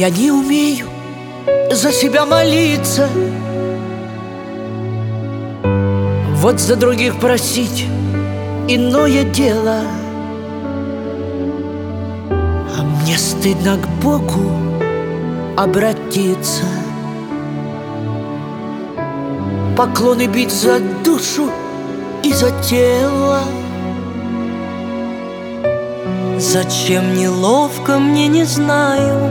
Я не умею за себя молиться, вот за других просить иное дело. А мне стыдно к Богу обратиться, поклоны бить за душу и за тело. Зачем неловко, мне не знаю,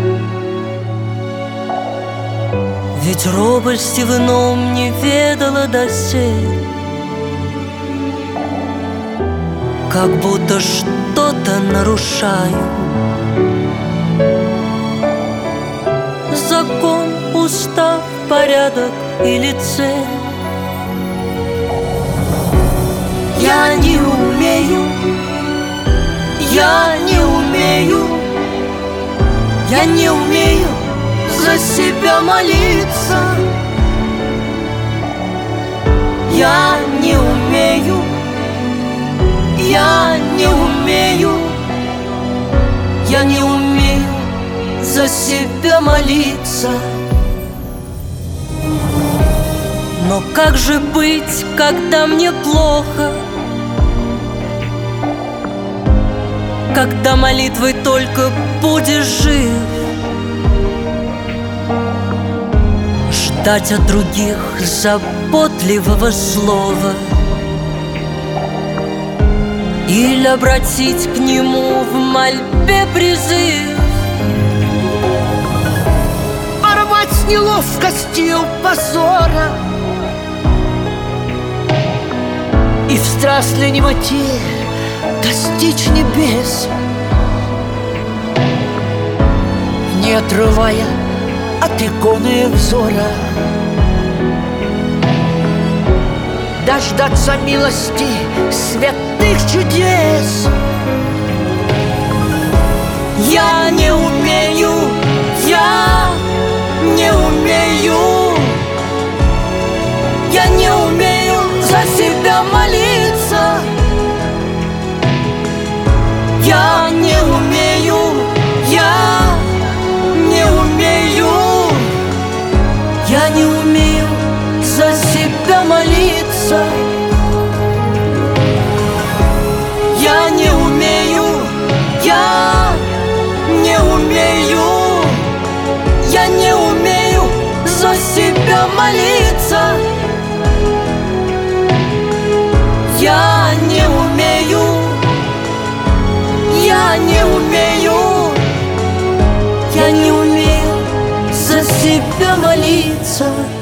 ведь робости в ином не ведала досель. Как будто что-то нарушаю, закон, устав, порядок или цель. Я не умею, я не умею, я не умею за себя молиться. Я не умею, я не умею, я не умею за себя молиться. Но как же быть, когда мне плохо, когда молитвой только будешь жив? Ждать от других заботливого слова или обратить к нему в мольбе призыв? Порвать с неловкостью позора и в страстной немоте достичь небес, не отрывая от иконы взора, дождаться милости святых чудес. Я не умею, я не умею, я не умею за себя молиться. Я не умею, я не умею, я не умею за себя молиться. Я не умею, я не умею, я не умею за себя молиться. Я не умею, я не умею, я не умею за себя молиться.